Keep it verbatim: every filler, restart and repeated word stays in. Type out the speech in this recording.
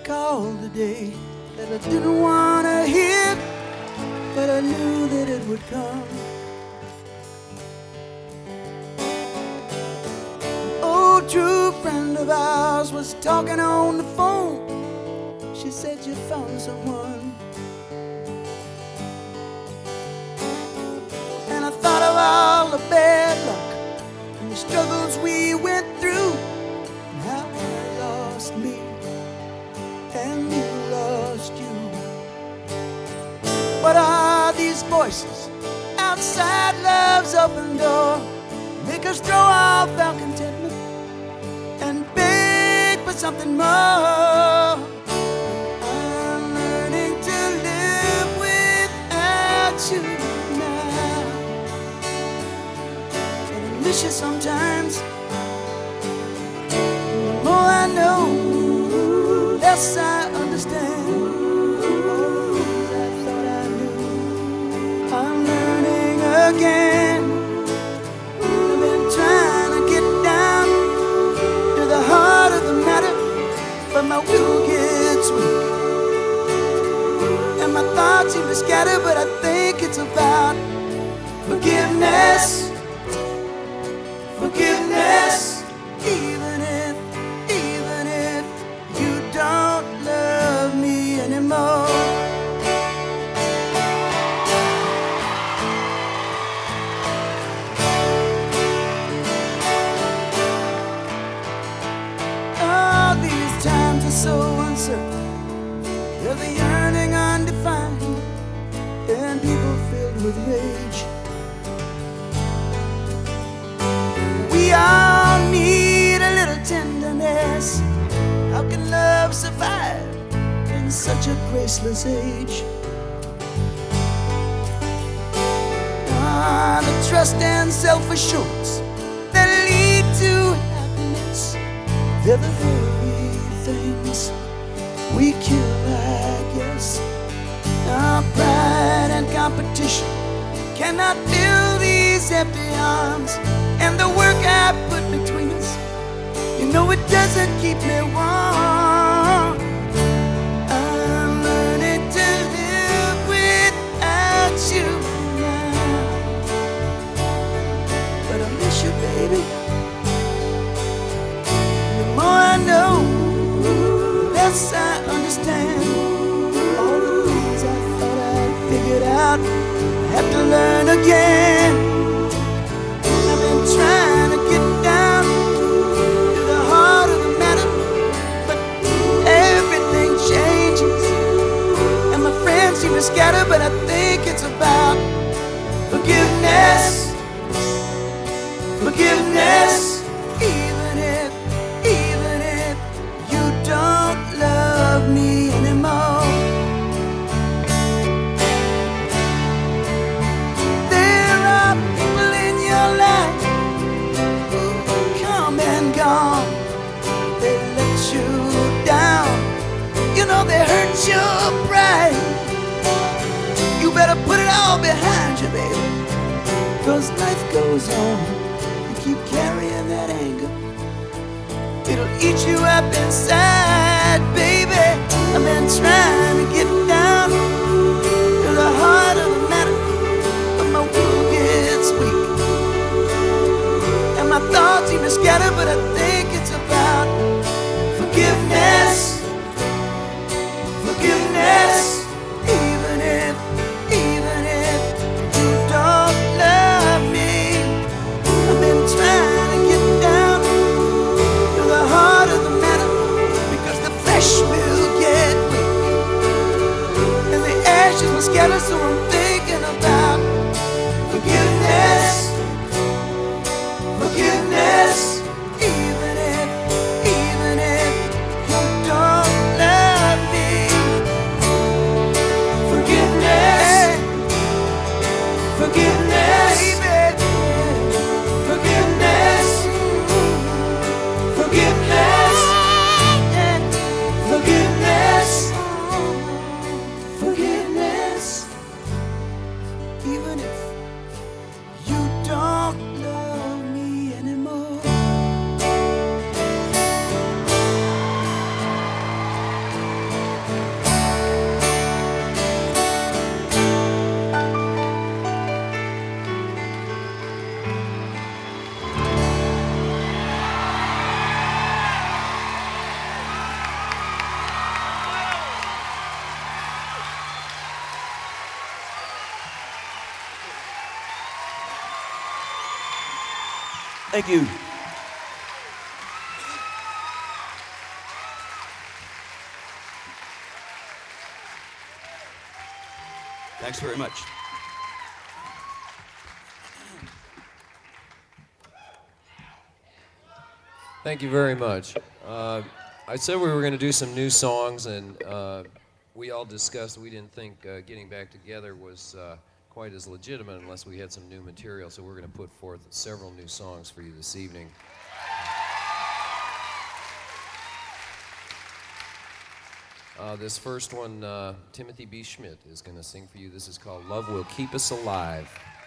call today that I didn't want to hear, but I knew that it would come. An old true friend of ours was talking on the phone. She said you found someone. And I thought of all the bad luck and the struggles we went through, and how I lost me and you lost you. What are these voices outside love's open door? Make us throw off our contentment and beg for something more. I'm learning to live without you now, and I miss you sometimes. The more I know, less I understand. I thought I knew. I'm learning again. I've been trying to get down to the heart of the matter, but my will gets weak and my thoughts seem to scatter. But I think it's about forgiveness, forgiveness. Even if, even if you don't love me anymore. All these times are so uncertain. There's a yearning undefined and people filled with rage. We all need a little tenderness. How can love survive in such a graceless age? Ah, the trust and self-assurance that lead to happiness, they're the very things we kill, I guess. Our pride and competition cannot fill these empty arms, and the work I put between us, you know it doesn't keep me warm. I'm learning to live without you now, but I miss you, baby. The more I know, the less I understand. All the things I thought I'd figured out, I have to learn again. I've been trying to get down to the heart of the matter, but everything changes and my friends seem to scatter. But I think it's about forgiveness, forgiveness. Even if, even if you don't love me anymore. There are people in your life who come and gone. They let you down, you know they hurt your pride. You better put it all behind you, baby, 'cause life goes on. You keep carrying that anger, it'll eat you up inside, baby. I've been trying to get down to the heart of the matter, but my will gets weak and my thoughts seem to scatter. But I think it's about forgiveness, forgiveness. Even if, even if you don't love me, I've been trying to get down to the heart of the matter, because the flesh will get weak and the ashes will scatter. So I'm thinking about forgiveness, forgiveness. Even if, even if you don't love me, forgiveness, forgiveness, forgiveness, forgiveness, forgiveness, forgiveness. Even if you don't love me anymore. Thank you. Thanks very much. Thank you very much. Uh, I said we were going to do some new songs, and uh, we all discussed we didn't think uh, getting back together was uh, quite as legitimate unless we had some new material, so we're going to put forth several new songs for you this evening. Uh, this first one, uh, Timothy B. Schmidt is going to sing for you. This is called Love Will Keep Us Alive.